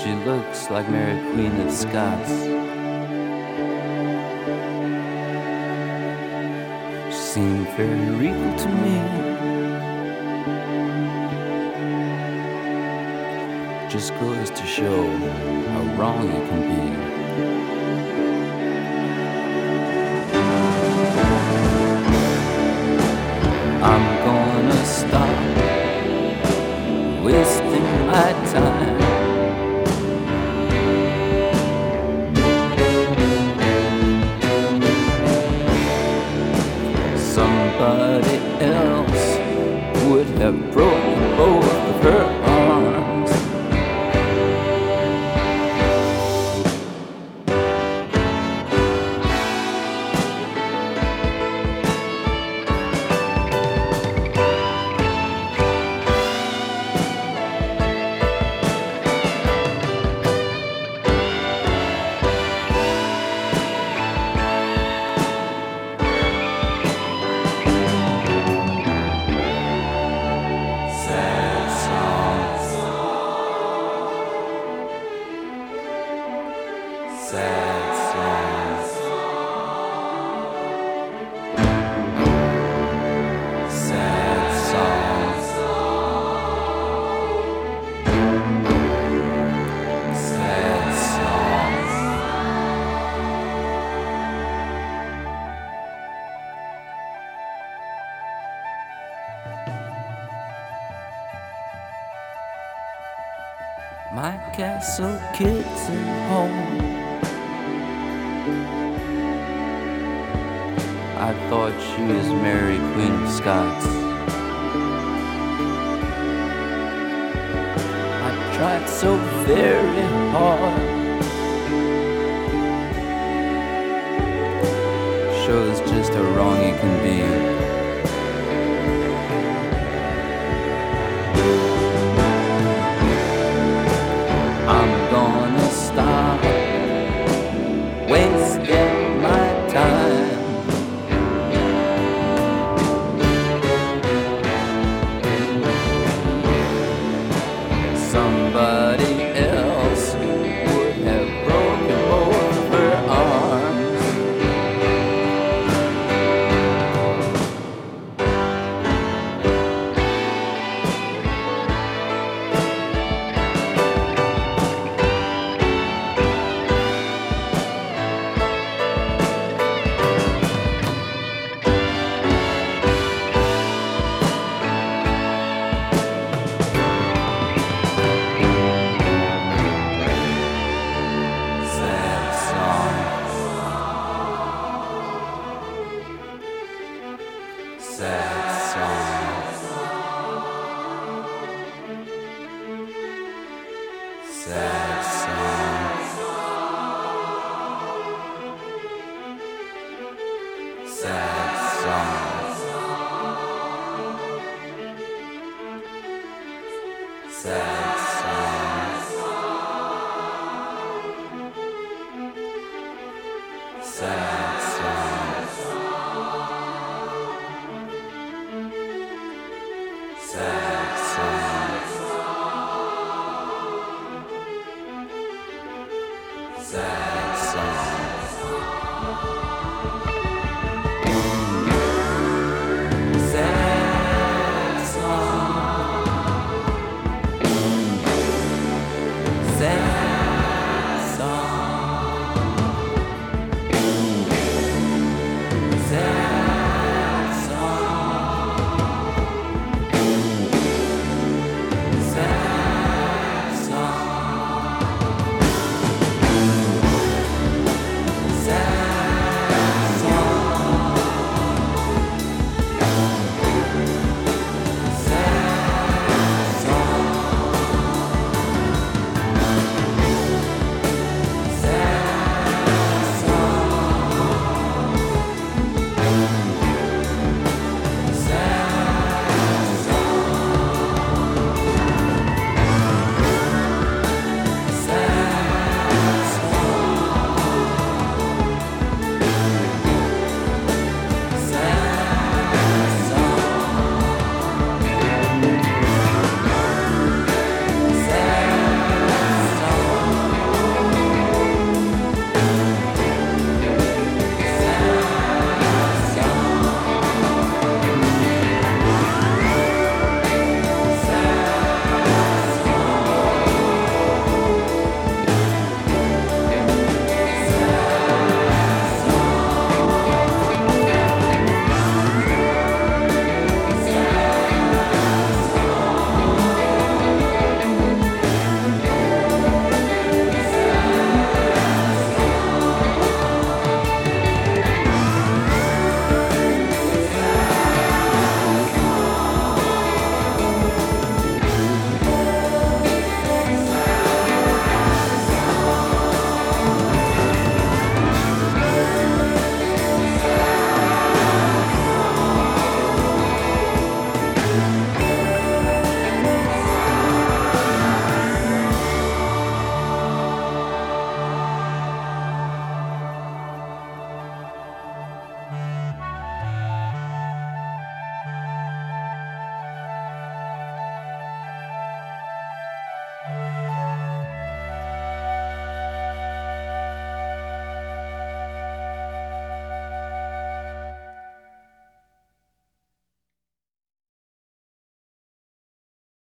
She looks like Mary Queen of Scots. She seemed very regal to me. Just goes to show how wrong it can be. I'm gonna stop wasting my time. Somebody else would have broken both of her arms. Sad songs. Sad songs. Sad songs. My castle kids at home. I thought she was Mary Queen of Scots. I tried so very hard. Shows just how wrong it can be. I'm gonna stop wasting my time. Somebody else would have broken both of her arms. Sad songs. Sad songs. Sad songs. Sad